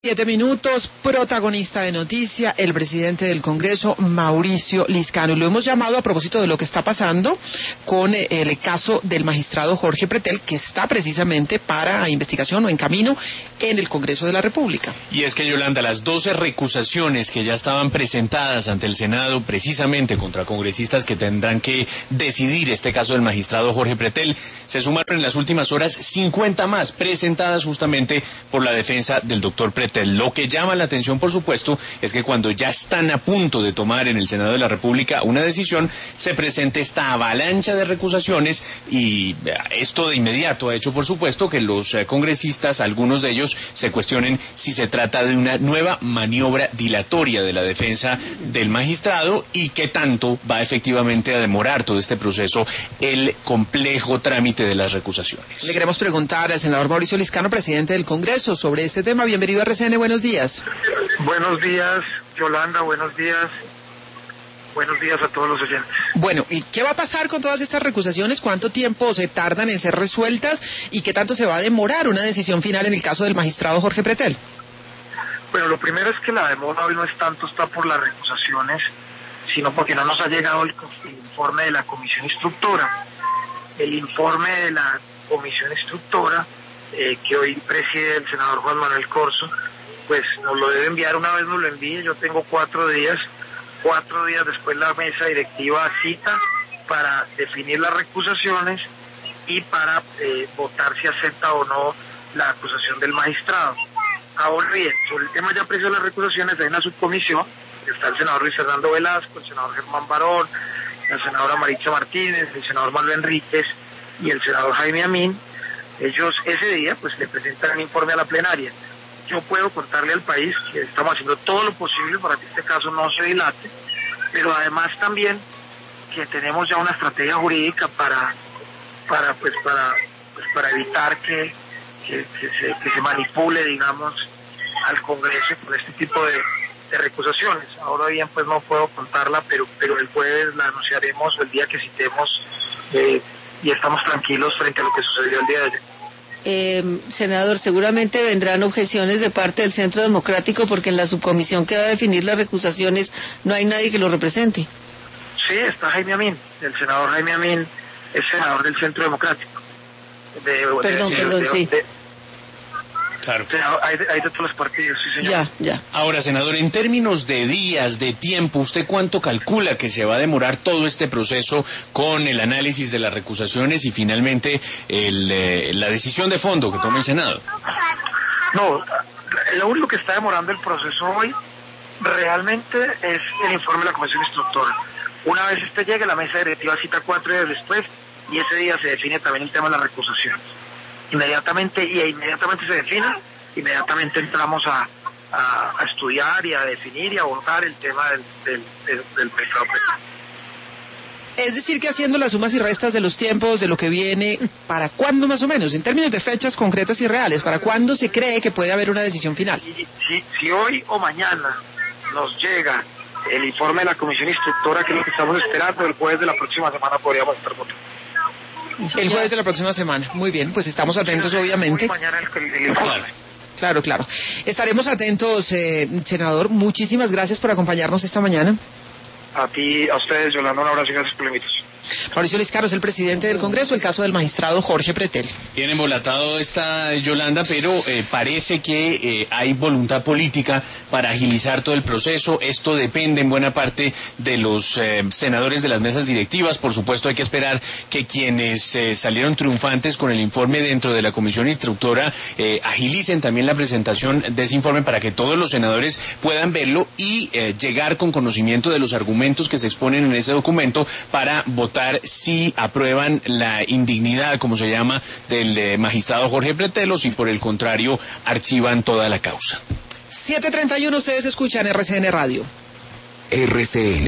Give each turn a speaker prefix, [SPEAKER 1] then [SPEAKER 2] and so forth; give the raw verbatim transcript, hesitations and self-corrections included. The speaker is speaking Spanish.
[SPEAKER 1] Siete minutos, protagonista de noticia, el presidente del Congreso, Mauricio Liscano. Y lo hemos llamado a propósito de lo que está pasando con el caso del magistrado Jorge Pretel, que está precisamente para investigación o en camino en el Congreso de la República.
[SPEAKER 2] Y es que, Yolanda, las doce recusaciones que ya estaban presentadas ante el Senado, precisamente contra congresistas que tendrán que decidir este caso del magistrado Jorge Pretel, se sumaron en las últimas horas cincuenta más, presentadas justamente por la defensa del doctor Pretel. Lo que llama la atención, por supuesto, es que cuando ya están a punto de tomar en el Senado de la República una decisión, se presenta esta avalancha de recusaciones y esto de inmediato ha hecho, por supuesto, que los congresistas, algunos de ellos, se cuestionen si se trata de una nueva maniobra dilatoria de la defensa del magistrado y qué tanto va efectivamente a demorar todo este proceso, el complejo trámite de las recusaciones.
[SPEAKER 1] Le queremos preguntar al senador Mauricio Liscano, presidente del Congreso, sobre este tema. Bienvenido a R C N, buenos días.
[SPEAKER 3] Buenos días, Yolanda, buenos días. Buenos días a todos los oyentes.
[SPEAKER 1] Bueno, ¿y qué va a pasar con todas estas recusaciones? ¿Cuánto tiempo se tardan en ser resueltas? ¿Y qué tanto se va a demorar una decisión final en el caso del magistrado Jorge Pretel?
[SPEAKER 3] Bueno, lo primero es que la demora hoy no es tanto está por las recusaciones, sino porque no nos ha llegado el, el informe de la comisión instructora. El informe de la comisión instructora, eh, que hoy preside el senador Juan Manuel Corzo, pues nos lo debe enviar una vez nos lo envíe. Yo tengo cuatro días. Cuatro días después la mesa directiva cita para definir las recusaciones y para eh, votar si acepta o no la acusación del magistrado. Ahora bien, sobre el tema ya precio de las recusaciones hay una subcomisión, está el senador Luis Fernando Velasco, el senador Germán Barón, la senadora Maritza Martínez, el senador Manuel Enríquez y el senador Jaime Amín. Ellos ese día pues le presentan un informe a la plenaria. Yo puedo contarle al país que estamos haciendo todo lo posible para que este caso no se dilate, pero además también que tenemos ya una estrategia jurídica para para pues para pues para evitar que, que, que, se, que se manipule, digamos, al Congreso con este tipo de, de recusaciones. Ahora bien, pues no puedo contarla, pero pero el jueves la anunciaremos el día que citemos eh, y estamos tranquilos frente a lo que sucedió el día de ayer.
[SPEAKER 4] Eh, senador, seguramente vendrán objeciones de parte del Centro Democrático porque en la subcomisión que va a definir las recusaciones no hay nadie que lo represente.
[SPEAKER 3] Sí, está Jaime Amín, el senador Jaime Amín es senador del Centro Democrático. De,
[SPEAKER 4] perdón,
[SPEAKER 3] de,
[SPEAKER 4] perdón,
[SPEAKER 3] de,
[SPEAKER 4] sí.
[SPEAKER 3] De,
[SPEAKER 2] Claro.
[SPEAKER 3] Hay de, hay de todos los partidos, sí, señor.
[SPEAKER 4] Ya, ya.
[SPEAKER 2] Ahora, senador, en términos de días, de tiempo, ¿usted cuánto calcula que se va a demorar todo este proceso con el análisis de las recusaciones y finalmente el, eh, la decisión de fondo que tome el Senado?
[SPEAKER 3] No, lo único que está demorando el proceso hoy realmente es el informe de la comisión instructora. Una vez este llegue, la mesa directiva cita cuatro días después y ese día se define también el tema de las recusaciones. Inmediatamente, y inmediatamente se define, inmediatamente entramos a, a, a estudiar y a definir y a votar el tema del, del, del, del magistrado Pretel.
[SPEAKER 1] Es decir, que haciendo las sumas y restas de los tiempos, de lo que viene, ¿para cuándo más o menos? En términos de fechas concretas y reales, ¿para cuándo se cree que puede haber una decisión final?
[SPEAKER 3] Si, si, si hoy o mañana nos llega el informe de la comisión instructora, que es lo que estamos esperando, el jueves de la próxima semana podríamos estar votando.
[SPEAKER 1] El jueves de la próxima semana. Muy bien, pues estamos atentos, obviamente.
[SPEAKER 3] Mañana el, el, el informe.
[SPEAKER 1] Claro, claro. Estaremos atentos, eh, senador. Muchísimas gracias por acompañarnos esta mañana.
[SPEAKER 3] A ti, a ustedes, Yolanda, un abrazo y gracias por la invitación.
[SPEAKER 1] Mauricio Liscano es el presidente del Congreso, el caso del magistrado Jorge Pretel.
[SPEAKER 2] Bien embolatado está Yolanda, pero eh, parece que eh, hay voluntad política para agilizar todo el proceso. Esto depende en buena parte de los eh, senadores de las mesas directivas. Por supuesto, hay que esperar que quienes eh, salieron triunfantes con el informe dentro de la comisión instructora eh, agilicen también la presentación de ese informe para que todos los senadores puedan verlo y eh, llegar con conocimiento de los argumentos que se exponen en ese documento para votar si aprueban la indignidad, como se llama, del eh, magistrado Jorge Pretel o si por el contrario archivan toda la causa.
[SPEAKER 1] siete treinta y uno, ustedes escuchan R C N Radio.
[SPEAKER 5] R C N.